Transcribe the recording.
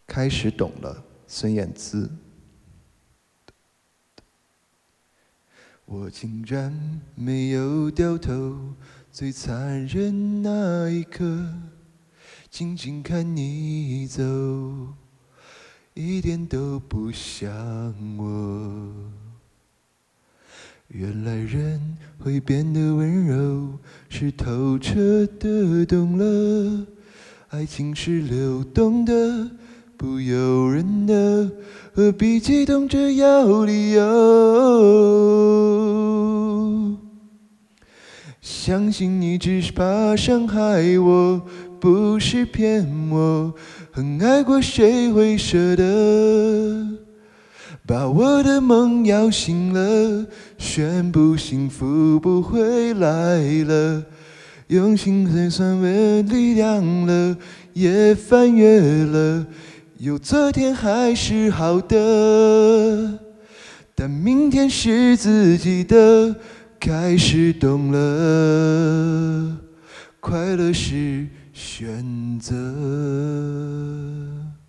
开始懂了，孙燕姿。我竟然没有掉头，最残忍那一刻，静静看你走，一点都不像我。原来人会变得温柔，是透彻的懂了。爱情是流动的，不由人的，何必激动着要理由？相信你只是怕伤害我，不是骗我。很爱过，谁会舍得把我的梦摇醒了，宣布幸福不会来了。用心才算为力量了，也翻越了，有昨天还是好的，但明天是自己的，开始懂了，快乐是选择。